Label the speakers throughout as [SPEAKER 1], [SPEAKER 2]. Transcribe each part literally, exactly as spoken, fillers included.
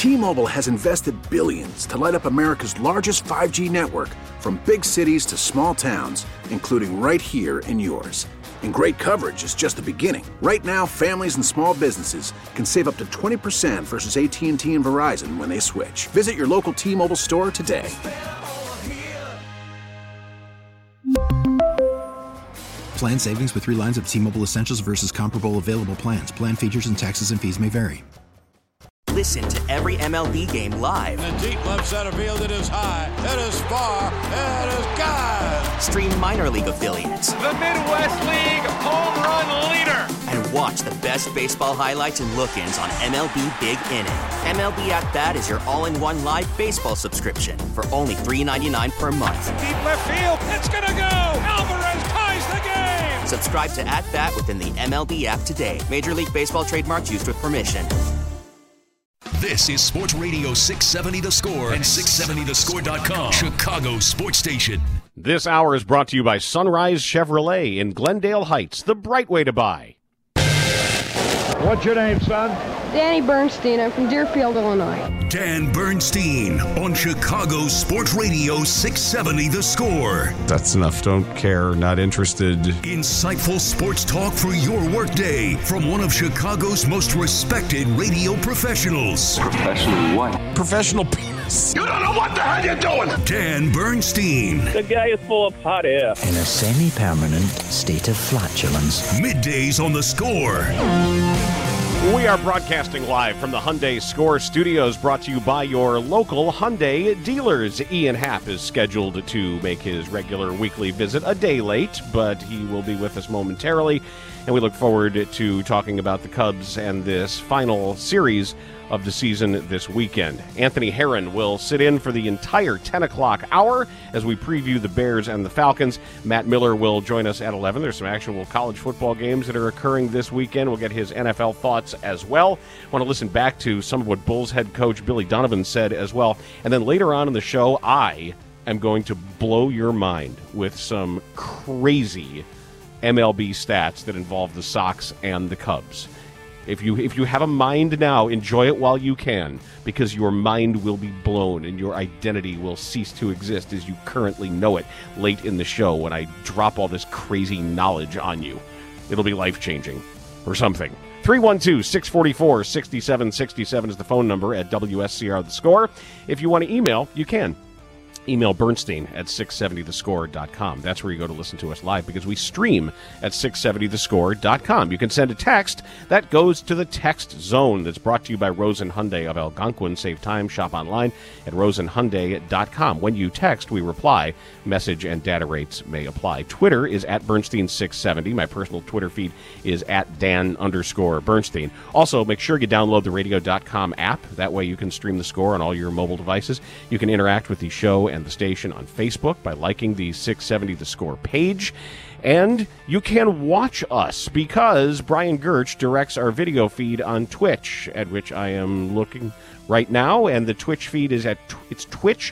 [SPEAKER 1] T-Mobile has invested billions to light up America's largest five G network, from big cities to small towns, including right here in yours. And great coverage is just the beginning. Right now, families and small businesses can save up to twenty percent versus A T and T and Verizon when they switch. Visit your local T-Mobile store today.
[SPEAKER 2] Plan savings with three lines of T-Mobile Essentials versus comparable available plans. Plan features and taxes and fees may vary.
[SPEAKER 3] Listen to every M L B game live.
[SPEAKER 4] In the deep left center field, it is high, it is far, it is gone.
[SPEAKER 3] Stream minor league affiliates.
[SPEAKER 5] The Midwest League home run leader.
[SPEAKER 3] And watch the best baseball highlights and look-ins on M L B Big Inning. M L B At Bat is your all-in-one live baseball subscription for only three dollars and ninety-nine cents per month.
[SPEAKER 5] Deep left field, it's gonna go. Alvarez ties the game.
[SPEAKER 3] Subscribe to At Bat within the M L B app today. Major League Baseball trademarks used with permission.
[SPEAKER 6] This is Sports Radio six seventy The Score and six seventy the score dot com, Chicago Sports Station.
[SPEAKER 7] This hour is brought to you by Sunrise Chevrolet in Glendale Heights, the bright way to buy.
[SPEAKER 8] What's your name, son?
[SPEAKER 9] Danny Bernstein. I'm from Deerfield, Illinois.
[SPEAKER 6] Dan Bernstein on Chicago Sports Radio six seventy The Score.
[SPEAKER 10] That's enough. Don't care. Not interested.
[SPEAKER 6] Insightful sports talk for your workday from one of Chicago's most respected radio professionals.
[SPEAKER 11] Professional what?
[SPEAKER 10] Professional penis.
[SPEAKER 11] You don't know what the hell you're doing.
[SPEAKER 6] Dan Bernstein.
[SPEAKER 12] The guy is full of hot air.
[SPEAKER 13] In a semi-permanent state of flatulence.
[SPEAKER 6] Middays on The Score.
[SPEAKER 7] We are broadcasting live from the Hyundai Score Studios, brought to you by your local Hyundai dealers. Ian Happ is scheduled to make his regular weekly visit a day late, but he will be with us momentarily, and we look forward to talking about the Cubs and this final series of the season this weekend. Anthony Herron will sit in for the entire ten o'clock hour as we preview the Bears and the Falcons. Matt Miller will join us at eleven. There's some actual college football games that are occurring this weekend. We'll get his N F L thoughts as well. Want to listen back to some of what Bulls head coach Billy Donovan said as well. And then later on in the show, I am going to blow your mind with some crazy M L B stats that involve the Sox and the Cubs. If you if you have a mind now, enjoy it while you can, because your mind will be blown and your identity will cease to exist as you currently know it late in the show when I drop all this crazy knowledge on you. It'll be life-changing or something. three one two, six four four, six seven six seven is the phone number at W S C R The Score. If you want to email, you can. Email Bernstein at six seventy the score dot com. That's where you go to listen to us live, because we stream at six seventy the score dot com. You can send a text that goes to the text zone that's brought to you by Rosen Hyundai of Algonquin. Save time, shop online at rosen hyundai dot com. When you text, we reply. Message and data rates may apply. Twitter is at Bernstein six seventy. My personal Twitter feed is at Dan underscore Bernstein. Also, make sure you download the radio dot com app. That way you can stream the Score on all your mobile devices. You can interact with the show and the station on Facebook by liking the six seventy The Score page. And you can watch us, because Brian Gertch directs our video feed on Twitch, at which I am looking right now. And the Twitch feed is at it's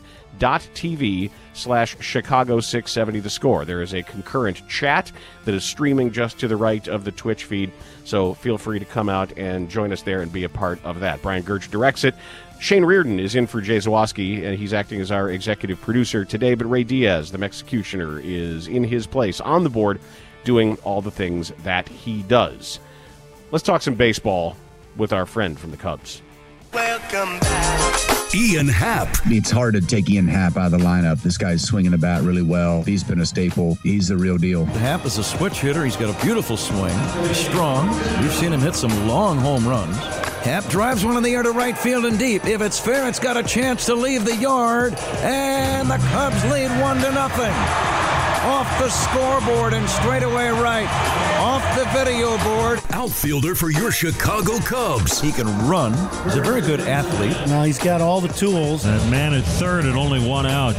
[SPEAKER 7] twitch.tv slash Chicago 670 The Score. There is a concurrent chat that is streaming just to the right of the Twitch feed. So feel free to come out and join us there and be a part of that. Brian Gertch directs it. Shane Reardon is in for Jay Zawoski, and he's acting as our executive producer today. But Ray Diaz, the Mexicutioner, is in his place on the board doing all the things that he does. Let's talk some baseball with our friend from the Cubs.
[SPEAKER 6] Welcome back. Ian Happ.
[SPEAKER 14] It's hard to take Ian Happ out of the lineup. This guy's swinging the bat really well. He's been a staple. He's the real deal.
[SPEAKER 15] Happ is a switch hitter. He's got a beautiful swing. He's strong. We've seen him hit some long home runs. Happ drives one in the air to right field and deep. If it's fair, it's got a chance to leave the yard. And the Cubs lead one to nothing. Off the scoreboard and straight away right. Off the video board.
[SPEAKER 6] Outfielder for your Chicago Cubs.
[SPEAKER 15] He can run. He's a very good athlete.
[SPEAKER 16] Now he's got all the tools.
[SPEAKER 17] That man at third and only one out.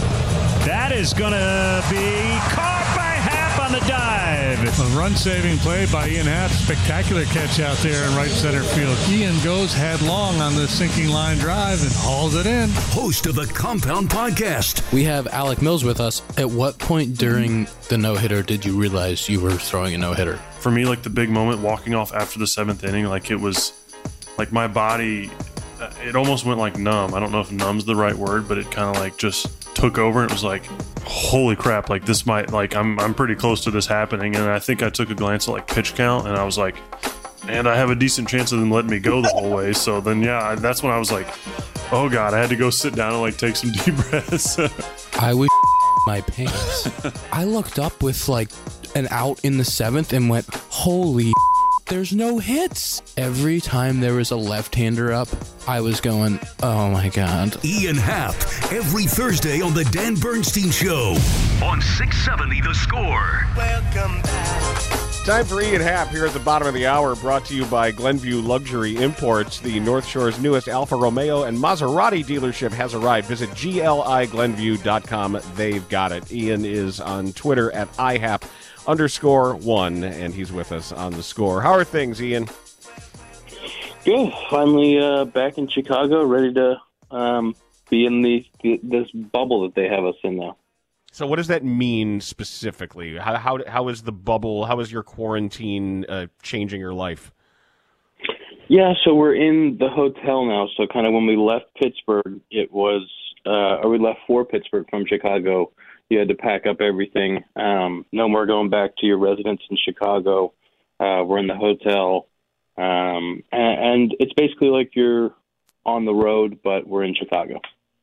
[SPEAKER 17] That is going to be caught by Happ on the dive.
[SPEAKER 18] A run-saving play by Ian Happ. Spectacular catch out there in right center field. Ian goes headlong on the sinking line drive and hauls it in.
[SPEAKER 6] Host of the Compound Podcast.
[SPEAKER 19] We have Alec Mills with us. At what point during the no-hitter did you realize you were throwing a no-hitter?
[SPEAKER 20] For me, like the big moment walking off after the seventh inning, like it was like my body
[SPEAKER 12] it almost went like numb. I don't know if numb's the right word, but it kind of like just took over. It was like, holy crap, like this might, like I'm I'm pretty close to this happening. And I think I took a glance at like pitch count and I was like, and I have a decent chance of them letting me go the whole way. So then, yeah, that's when I was like, oh God, I had to go sit down and like take some deep breaths.
[SPEAKER 19] I was my pants. I looked up with like an out in the seventh and went, holy there's no hits. Every time there was a left-hander up, I was going, oh my God.
[SPEAKER 6] Ian Happ, every Thursday on the Dan Bernstein Show on six seventy The Score.
[SPEAKER 7] Welcome back. Time for Ian Happ here at the bottom of the hour, brought to you by Glenview Luxury Imports. The North Shore's newest Alfa Romeo and Maserati dealership has arrived. Visit G L I Glenview dot com. They've got it. Ian is on Twitter at I Hap underscore one, and he's with us on the Score. How are things, Ian?
[SPEAKER 20] Good. Finally uh, back in Chicago, ready to um, be in the, the this bubble that they have us in now.
[SPEAKER 7] So what does that mean specifically? How how, how is the bubble, how is your quarantine uh, changing your life?
[SPEAKER 20] Yeah, so we're in the hotel now. So kind of when we left Pittsburgh, it was, uh, or we left for Pittsburgh from Chicago, you had to pack up everything. Um, no more going back to your residence in Chicago. Uh, we're in the hotel. Um, and, and it's basically like you're on the road, but we're in Chicago.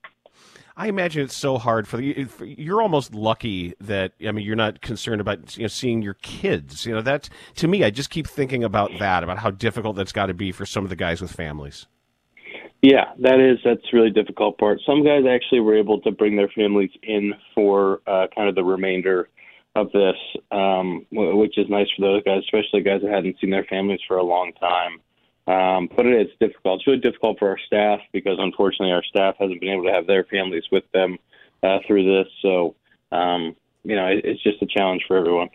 [SPEAKER 7] I imagine it's so hard for the. You're almost lucky that, I mean, you're not concerned about, you know, seeing your kids. You know, that, to me, I just keep thinking about that, about how difficult that's got to be for some of the guys with families.
[SPEAKER 20] Yeah, that is, that's the really difficult part. Some guys actually were able to bring their families in for uh, kind of the remainder of this, um, which is nice for those guys, especially guys that hadn't seen their families for a long time. Um, but it is difficult. It's really difficult for our staff because, unfortunately, our staff hasn't been able to have their families with them uh, through this. So, um, you know, it, it's just a challenge for everyone.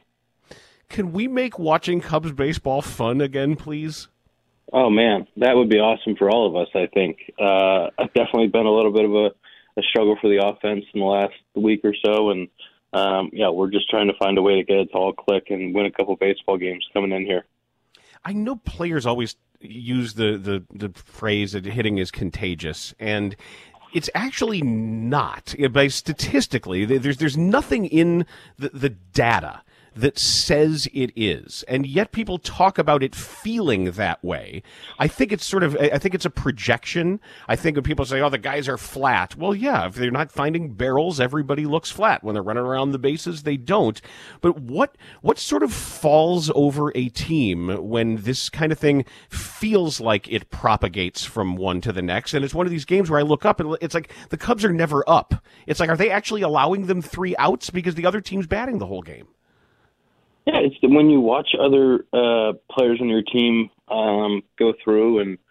[SPEAKER 7] Can we make watching Cubs baseball fun again, please?
[SPEAKER 20] Oh, man, that would be awesome for all of us, I think. Uh, I've definitely been a little bit of a, a struggle for the offense in the last week or so, and, um, yeah, we're just trying to find a way to get it to all click and win a couple baseball games coming in here.
[SPEAKER 7] I know players always use the, the, the phrase that hitting is contagious, and it's actually not. By statistically, there's there's nothing in the, the data that says it is, and yet people talk about it feeling that way. I think it's sort of, I think it's a projection. I think when people say, oh, the guys are flat, well, yeah, if they're not finding barrels, everybody looks flat. When they're running around the bases, they don't. But what what sort of falls over a team when this kind of thing feels like it propagates from one to the next? And it's one of these games where I look up and it's like the Cubs are never up. It's like, are they actually allowing them three outs because the other team's batting the whole game?
[SPEAKER 20] Yeah, it's when you watch other uh, players on your team um, go through and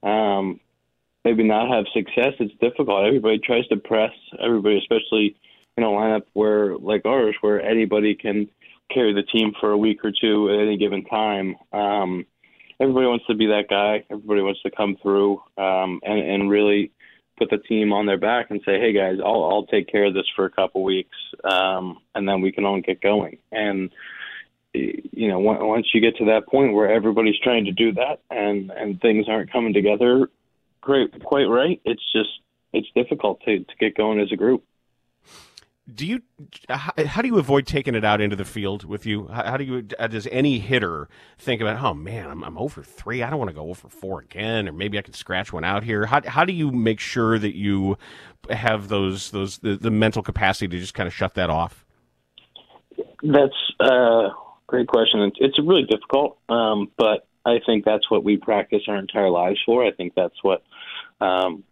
[SPEAKER 20] um, maybe not have success, it's difficult. Everybody tries to press, everybody, especially in a lineup where, like ours, where anybody can carry the team for a week or two at any given time. Um, everybody wants to be that guy. Everybody wants to come through um, and, and really put the team on their back and say, hey, guys, I'll, I'll take care of this for a couple weeks, um, and then we can all get going. And you know, once you get to that point where everybody's trying to do that and, and things aren't coming together great, quite right, it's just, it's difficult to, to get going as a group.
[SPEAKER 7] Do you, how, how do you avoid taking it out into the field with you? How, how do you, does any hitter think about, oh man, I'm, I'm over three. I don't want to go over four again, or maybe I can scratch one out here. How, how do you make sure that you have those, those, the, the mental capacity to just kind of shut that off?
[SPEAKER 20] That's, uh, great question. It's, it's really difficult, um, but I think that's what we practice our entire lives for. I think that's what um,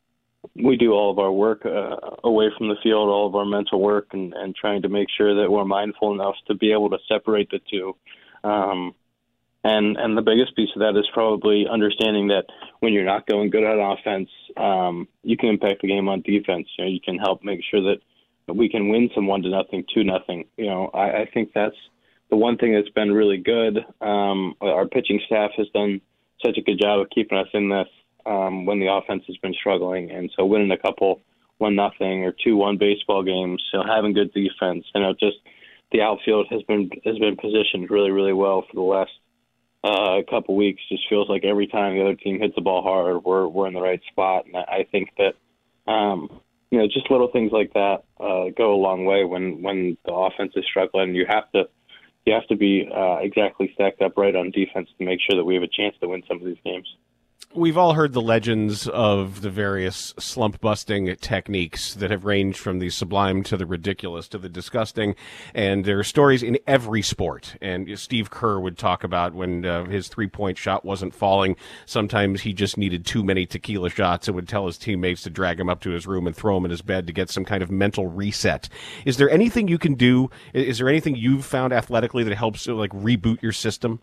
[SPEAKER 20] we do all of our work uh, away from the field, all of our mental work, and, and trying to make sure that we're mindful enough to be able to separate the two. Um, and and the biggest piece of that is probably understanding that when you're not going good at offense, um, you can impact the game on defense. You know, you can help make sure that we can win some one to nothing, two nothing. You know, I, I think that's the one thing that's been really good. Um, our pitching staff has done such a good job of keeping us in this um, when the offense has been struggling. And so winning a couple one nothing or two one baseball games, you know, having good defense, you know, just the outfield has been has been positioned really, really well for the last uh, a couple weeks. Just feels like every time the other team hits the ball hard, we're we're in the right spot. And I think that um, you know, just little things like that uh, go a long way when when the offense is struggling. You have to you have to be uh, exactly stacked up right on defense to make sure that we have a chance to win some of these games.
[SPEAKER 7] We've all heard the legends of the various slump-busting techniques that have ranged from the sublime to the ridiculous to the disgusting, and there are stories in every sport. And Steve Kerr would talk about when uh, his three-point shot wasn't falling, sometimes he just needed too many tequila shots and would tell his teammates to drag him up to his room and throw him in his bed to get some kind of mental reset. Is there anything you can do? Is there anything you've found athletically that helps like reboot your system?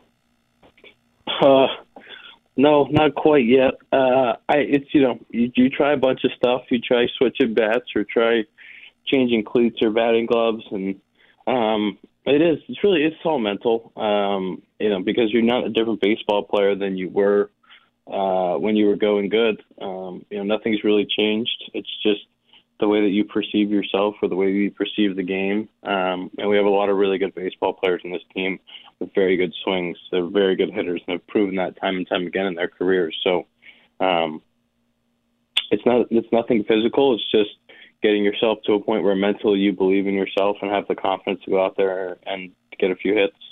[SPEAKER 20] Uh No, not quite yet. Uh, I, it's, you know, you, you try a bunch of stuff. You try switching bats or try changing cleats or batting gloves. And um, it is, it's really, it's all mental, um, you know, because you're not a different baseball player than you were uh, when you were going good. Um, you know, nothing's really changed. It's just the way that you perceive yourself or the way you perceive the game. Um, and we have a lot of really good baseball players in this team with very good swings. They're very good hitters and have proven that time and time again in their careers. So um, it's not it's nothing physical. It's just getting yourself to a point where mentally you believe in yourself and have the confidence to go out there and get a few hits.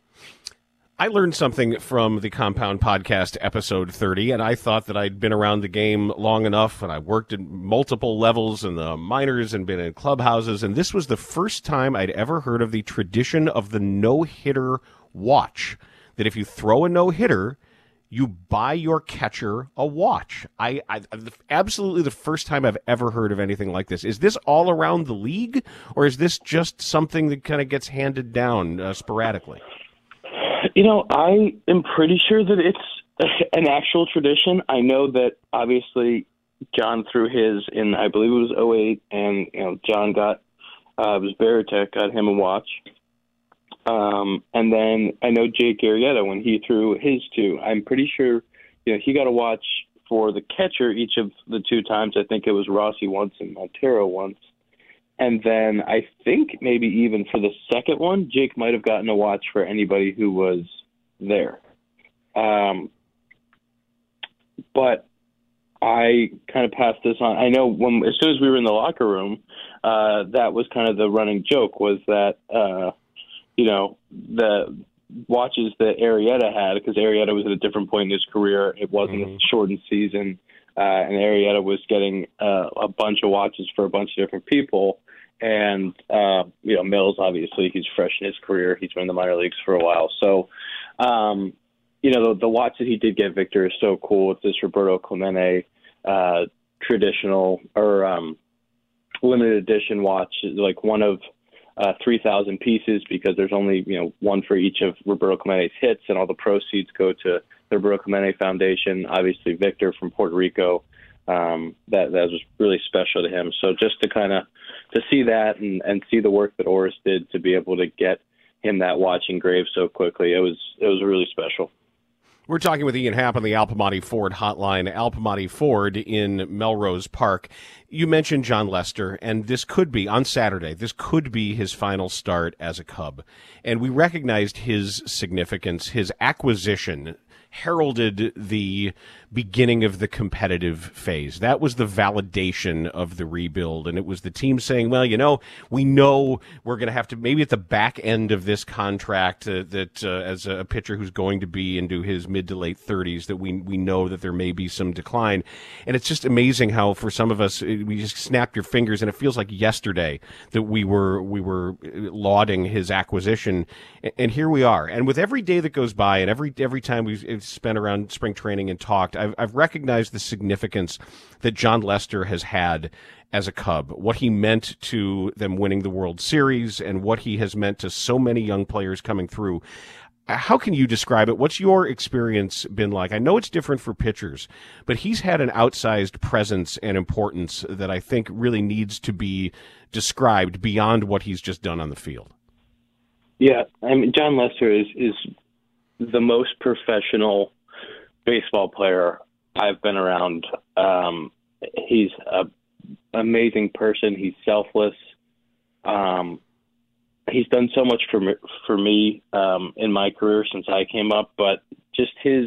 [SPEAKER 7] I learned something from the Compound Podcast episode thirty, and I thought that I'd been around the game long enough, and I worked at multiple levels in the minors and been in clubhouses, and this was the first time I'd ever heard of the tradition of the no-hitter watch, that if you throw a no-hitter, you buy your catcher a watch. I, I absolutely the first time I've ever heard of anything like this. Is this all around the league, or is this just something that kind of gets handed down uh, sporadically?
[SPEAKER 20] You know, I am pretty sure that it's an actual tradition. I know that obviously John threw his in, I believe it was oh eight, and you know John got uh, it was Veritek got him a watch. Um, and then I know Jake Arrieta when he threw his too. I'm pretty sure you know he got a watch for the catcher each of the two times. I think it was Rossi once and Montero once. And then I think maybe even for the second one, Jake might have gotten a watch for anybody who was there. Um, but I kind of passed this on. I know when as soon as we were in the locker room, uh, that was kind of the running joke was that, uh, you know, the watches that Arrieta had, because Arrieta was at a different point in his career. It wasn't mm-hmm. a shortened season. Uh, and Arrieta was getting uh, a bunch of watches for a bunch of different people. And, uh, you know, Mills, obviously, he's fresh in his career. He's been in the minor leagues for a while. So, um, you know, the, the watch that he did get Victor is so cool. It's this Roberto Clemente uh, traditional or um, limited edition watch, like one of uh, three thousand pieces because there's only, you know, one for each of Roberto Clemente's hits, and all the proceeds go to the Roberto Clemente Foundation. Obviously, Victor from Puerto Rico. Um, that that was really special to him. So just to kind of to see that and, and see the work that Oris did to be able to get him that watch engraved so quickly, it was it was really special.
[SPEAKER 7] We're talking with Ian Happ on the Alpamati Ford hotline. Alpamati Ford in Melrose Park. You mentioned John Lester, and this could be, on Saturday, this could be his final start as a Cub. And we recognized his significance, his acquisition heralded the beginning of the competitive phase. That was the validation of the rebuild, and it was the team saying, well, you know, we know we're going to have to, maybe at the back end of this contract, uh, that uh, as a pitcher who's going to be into his mid to late thirties, that we we know that there may be some decline. And it's just amazing how for some of us, we just snap your fingers, and it feels like yesterday that we were we were lauding his acquisition, and here we are. And with every day that goes by, and every every time we've spent around spring training and talked, I've, I've recognized the significance that John Lester has had as a Cub, what he meant to them winning the World Series and what he has meant to so many young players coming through. How can you describe it? What's your experience been like? I know it's different for pitchers, but he's had an outsized presence and importance that I think really needs to be described beyond what he's just done on the field.
[SPEAKER 20] Yeah, I mean, John Lester is, is the most professional baseball player I've been around. Um, he's an amazing person. He's selfless. Um, he's done so much for me, for me um, in my career since I came up, but just his.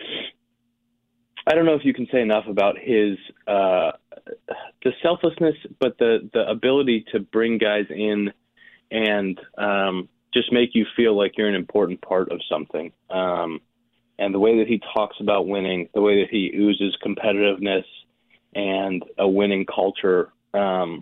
[SPEAKER 20] I don't know if you can say enough about his uh, the selflessness, but the the ability to bring guys in and um, just make you feel like you're an important part of something. Um, and the way that he talks about winning, the way that he oozes competitiveness and a winning culture, um,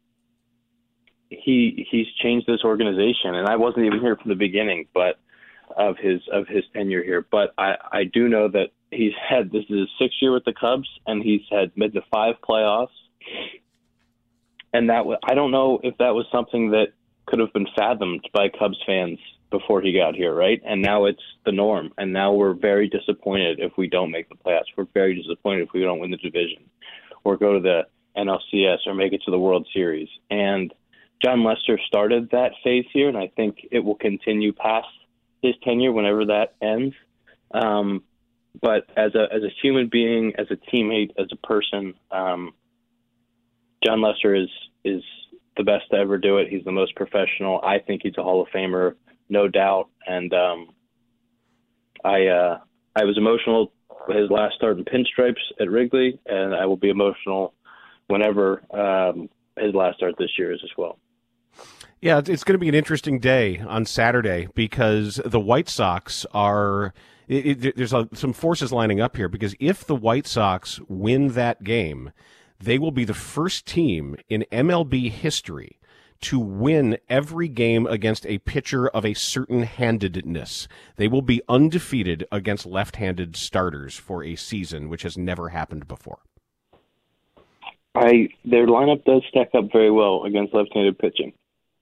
[SPEAKER 20] he he's changed this organization. And I wasn't even here from the beginning, but of his of his tenure here. But I, I do know that he's had this is his sixth year with the Cubs, and he's had mid to five playoffs. And that w- I don't know if that was something that could have been fathomed by Cubs fans before he got here, right? And now it's the norm. And now we're very disappointed if we don't make the playoffs. We're very disappointed if we don't win the division or go to the N L C S or make it to the World Series. And Jon Lester started that phase here, and I think it will continue past his tenure whenever that ends. Um, but as a as a human being, as a teammate, as a person, um, Jon Lester is is the best to ever do it. He's the most professional. I think he's a Hall of Famer, no doubt. And um, I uh, I was emotional with his last start in pinstripes at Wrigley, and I will be emotional whenever um, his last start this year is as well.
[SPEAKER 7] Yeah, it's going to be an interesting day on Saturday because the White Sox are it, it, there's a, some forces lining up here because if the White Sox win that game, they will be the first team in M L B history to win every game against a pitcher of a certain handedness. They will be undefeated against left-handed starters for a season, which has never happened before.
[SPEAKER 20] I their lineup does stack up very well against left-handed pitching.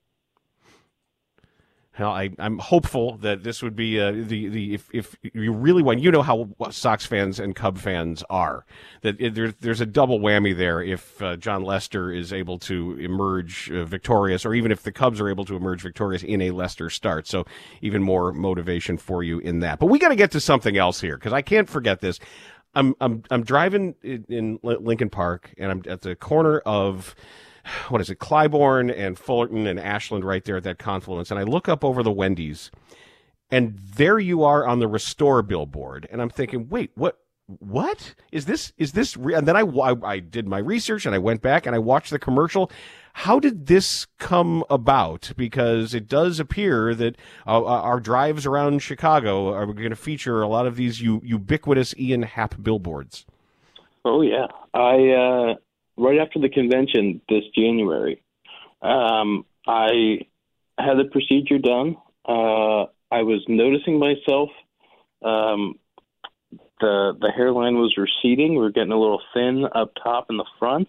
[SPEAKER 7] Well, I, I'm hopeful that this would be uh, the the if if you really want, you know how Sox fans and Cub fans are, that it, there's there's a double whammy there if uh, Jon Lester is able to emerge uh, victorious, or even if the Cubs are able to emerge victorious in a Lester start. So even more motivation for you in that. But we got to get to something else here because I can't forget this. I'm I'm I'm driving in, in Lincoln Park and I'm at the corner of, what is it, Clybourne and Fullerton and Ashland right there at that confluence. And I look up over the Wendy's, and there you are on the Restore billboard. And I'm thinking, wait, what? What is this? Is this real? And then I, I, I did my research, and I went back, and I watched the commercial. How did this come about? Because it does appear that uh, our drives around Chicago are going to feature a lot of these u- ubiquitous Ian Happ billboards.
[SPEAKER 20] Oh, yeah. I... Uh... Right after the convention this January, um, I had the procedure done. Uh, I was noticing myself. Um, the the hairline was receding. We were getting a little thin up top in the front.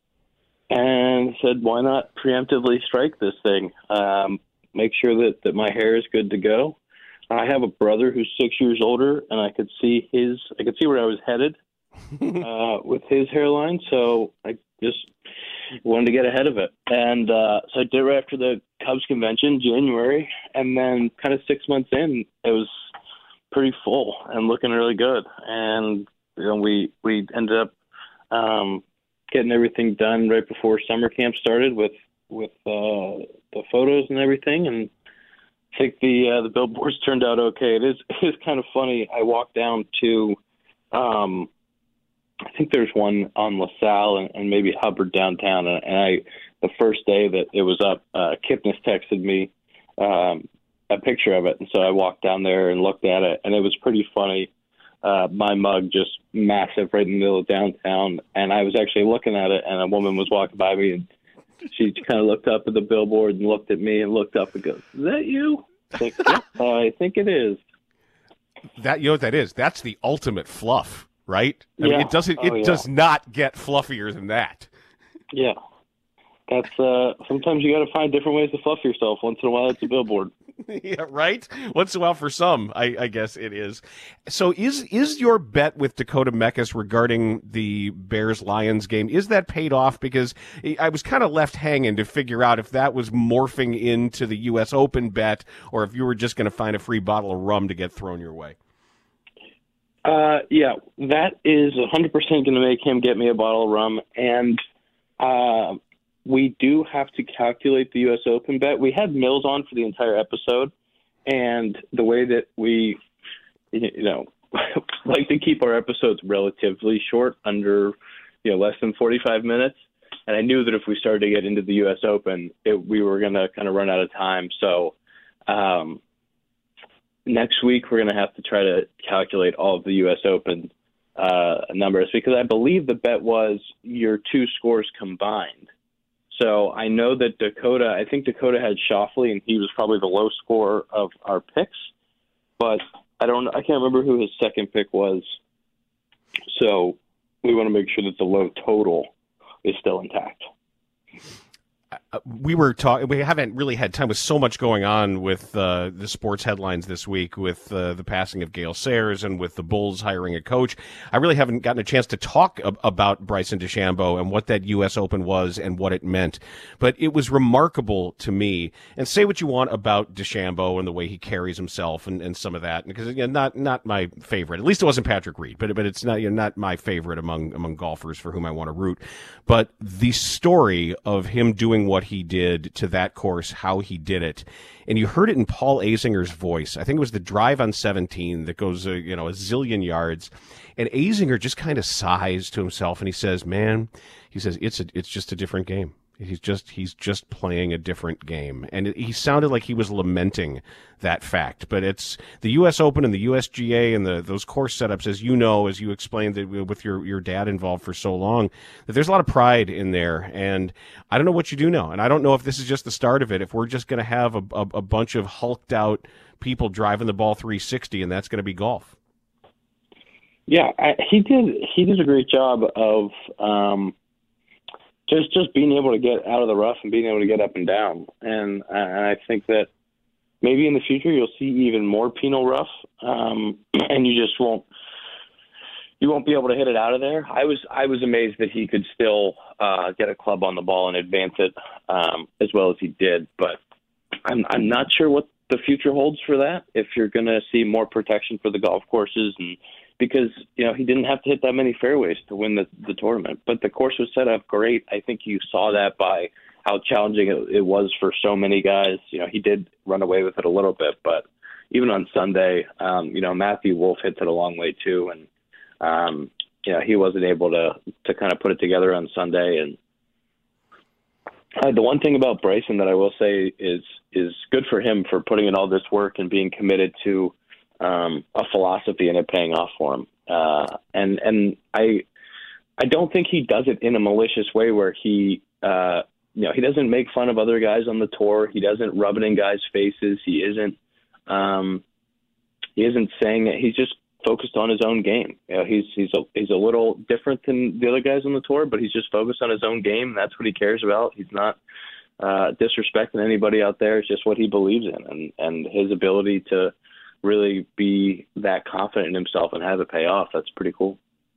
[SPEAKER 20] And said, why not preemptively strike this thing? Um, make sure that, that my hair is good to go. I have a brother who's six years older, and I could see his. I could see where I was headed. uh, with his hairline, so I just wanted to get ahead of it. And uh, so I did right after the Cubs convention, January, and then kind of six months in, it was pretty full and looking really good. And you know, we we ended up um, getting everything done right before summer camp started with with uh, the photos and everything. And I think the uh, the billboards turned out okay. It is it is kind of funny. I walked down to. Um, I think there's one on LaSalle and, and maybe Hubbard downtown. And, and I, the first day that it was up, uh, Kipnis texted me um, a picture of it. And so I walked down there and looked at it, and it was pretty funny. Uh, my mug just massive right in the middle of downtown. And I was actually looking at it, and a woman was walking by me, and she kind of looked up at the billboard and looked at me and looked up and goes, "Is that you?" I think, yeah, uh, I think it is.
[SPEAKER 7] That, you know what that is? That's the ultimate fluff. Right? I
[SPEAKER 20] yeah.
[SPEAKER 7] mean, it doesn't. It
[SPEAKER 20] oh, yeah.
[SPEAKER 7] does not get fluffier than that.
[SPEAKER 20] Yeah, that's. Uh, sometimes you got to find different ways to fluff yourself. Once in a while, it's a billboard.
[SPEAKER 7] Yeah, right. Once in a while, for some, I, I guess it is. So, is is your bet with Dakota Mekkes regarding the Bears Lions game, is that paid off? Because I was kind of left hanging to figure out if that was morphing into the U S Open bet, or if you were just going to find a free bottle of rum to get thrown your way.
[SPEAKER 20] Uh, yeah, that is one hundred percent going to make him get me a bottle of rum. And uh, we do have to calculate the U S Open bet. We had Mills on for the entire episode, and the way that we, you know, like to keep our episodes relatively short, under, you know, less than forty-five minutes. And I knew that if we started to get into the U S Open, it, we were going to kind of run out of time. So um, next week, we're going to have to try to calculate all of the U S Open uh, numbers, because I believe the bet was your two scores combined. So I know that Dakota, I think Dakota had Schauffele, and he was probably the low score of our picks. But I don't, I can't remember who his second pick was. So we want to make sure that the low total is still intact.
[SPEAKER 7] Uh, we were talking. We haven't really had time with so much going on with uh, the sports headlines this week, with uh, the passing of Gale Sayers and with the Bulls hiring a coach. I really haven't gotten a chance to talk ab- about Bryson DeChambeau and what that U S Open was and what it meant. But it was remarkable to me. And say what you want about DeChambeau and the way he carries himself and, and some of that, because again, not not my favorite. At least it wasn't Patrick Reed, but but it's not you know, not my favorite among among golfers for whom I want to root. But the story of him doing what he did to that course, how he did it, and you heard it in Paul Azinger's voice. I think it was the drive on seventeen that goes, uh, you know, a zillion yards, and Azinger just kind of sighs to himself, and he says, "Man," he says, "it's a, it's just a different game. He's just he's just playing a different game," and it, he sounded like he was lamenting that fact. But it's the U S Open and the U S G A and the those course setups, as you know, as you explained that with your your dad involved for so long, that there's a lot of pride in there. And I don't know what you do now, and I don't know if this is just the start of it. If we're just going to have a, a, a bunch of hulked out people driving the ball three sixty, and that's going to be golf.
[SPEAKER 20] Yeah, I, he did. He did a great job of. Um, Just just being able to get out of the rough and being able to get up and down. And, and I think that maybe in the future you'll see even more penal rough, um, and you just won't you won't be able to hit it out of there. I was I was amazed that he could still uh, get a club on the ball and advance it um, as well as he did. But I'm I'm not sure what the future holds for that, if you're going to see more protection for the golf courses, and because, you know, he didn't have to hit that many fairways to win the, the tournament. But the course was set up great. I think you saw that by how challenging it, it was for so many guys. You know, he did run away with it a little bit, but even on Sunday, um, you know, Matthew Wolff hits it a long way too. And, um, you know, he wasn't able to, to kind of put it together on Sunday. And uh, the one thing about Bryson that I will say is, is good for him for putting in all this work and being committed to Um, a philosophy and it paying off for him. Uh, and and I I don't think he does it in a malicious way where he, uh, you know, he doesn't make fun of other guys on the tour. He doesn't rub it in guys' faces. He isn't um, he isn't saying it. He's just focused on his own game. You know, he's he's a, he's a little different than the other guys on the tour, but he's just focused on his own game. And that's what he cares about. He's not uh, disrespecting anybody out there. It's just what he believes in, and, and his ability to really be that confident in himself and have it pay off. That's pretty cool.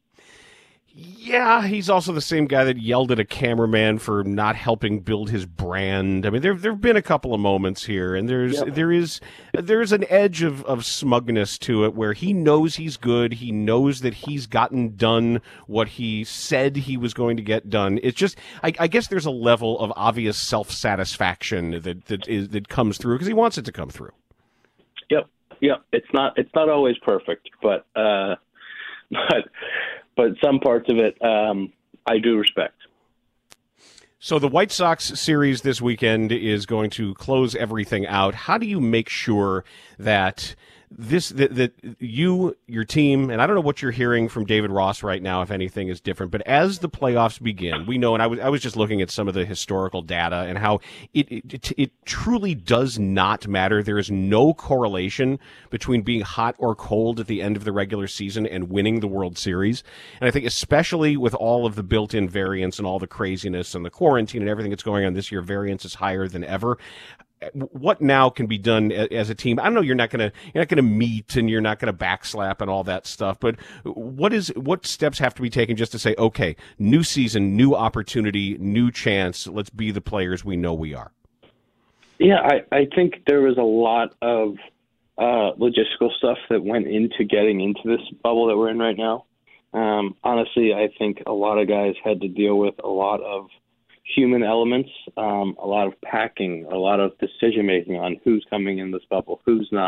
[SPEAKER 7] Yeah, he's also the same guy that yelled at a cameraman for not helping build his brand. I mean, there there've been a couple of moments here, and there's yep. there is there's an edge of, of smugness to it where he knows he's good. He knows that he's gotten done what he said he was going to get done. It's just, I, I guess, there's a level of obvious self satisfaction that that is that comes through because he wants it to come through.
[SPEAKER 20] Yep. Yeah, it's not it's not always perfect, but uh, but but some parts of it um, I do respect.
[SPEAKER 7] So the White Sox series this weekend is going to close everything out. How do you make sure that this that, that you, your team, and I don't know what you're hearing from David Ross right now, if anything is different, but as the playoffs begin, we know, and I was I was just looking at some of the historical data and how it it, it truly does not matter. There is no correlation between being hot or cold at the end of the regular season and winning the World Series. And I think especially with all of the built-in variance and all the craziness and the quarantine and everything that's going on this year, variance is higher than ever. What now can be done as a team? I don't know. You're not going to you're not going to meet and you're not going to backslap and all that stuff. But what is what steps have to be taken just to say, okay, new season, new opportunity, new chance. Let's be the players we know we are.
[SPEAKER 20] Yeah, I, I think there was a lot of uh, logistical stuff that went into getting into this bubble that we're in right now. Um, honestly, I think a lot of guys had to deal with a lot of human elements, um, a lot of packing, a lot of decision making on who's coming in this bubble, who's not,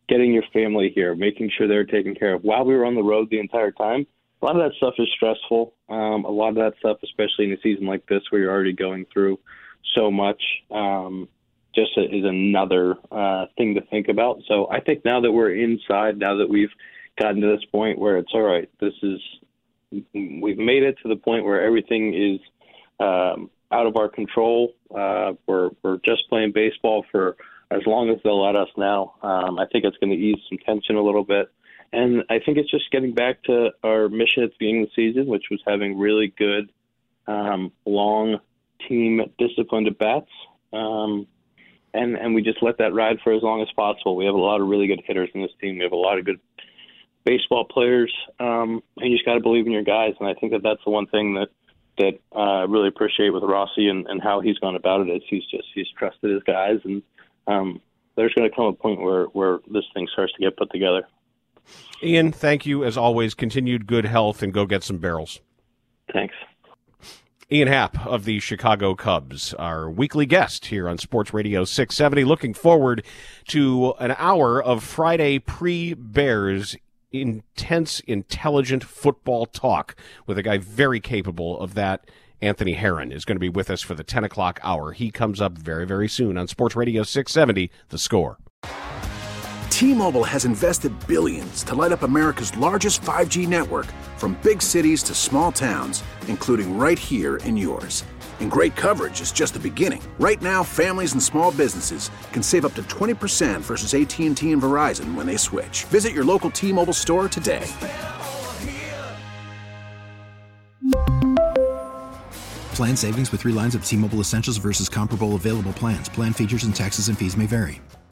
[SPEAKER 20] getting your family here, making sure they're taken care of while we were on the road the entire time. A lot of that stuff is stressful. Um, a lot of that stuff, especially in a season like this where you're already going through so much, um, just is another uh, thing to think about. So I think now that we're inside, now that we've gotten to this point where it's all right, this is we've made it to the point where everything is um, out of our control. Uh, we're we're just playing baseball for as long as they'll let us now. Um, I think it's going to ease some tension a little bit. And I think it's just getting back to our mission at the beginning of the season, which was having really good, um, long team disciplined at bats. Um, and, and we just let that ride for as long as possible. We have a lot of really good hitters in this team. We have a lot of good baseball players. Um, and you just got to believe in your guys. And I think that that's the one thing that, that uh, I really appreciate with Rossi and, and how he's gone about it is he's just, he's trusted his guys. And um, there's going to come a point where, where this thing starts to get put together.
[SPEAKER 7] Ian, thank you as always. Continued good health and go get some barrels.
[SPEAKER 20] Thanks.
[SPEAKER 7] Ian Happ of the Chicago Cubs, our weekly guest here on Sports Radio six seventy. Looking forward to an hour of Friday pre-Bears intense, intelligent football talk with a guy very capable of that. Anthony Herron is going to be with us for the ten o'clock hour. He comes up very, very soon on Sports Radio six seventy, The Score.
[SPEAKER 1] T-Mobile has invested billions to light up America's largest five G network, from big cities to small towns, including right here in yours. And great coverage is just the beginning. Right now, families and small businesses can save up to twenty percent versus A T and T and Verizon when they switch. Visit your local T-Mobile store today.
[SPEAKER 2] Plan savings with three lines of T-Mobile Essentials versus comparable available plans. Plan features and taxes and fees may vary.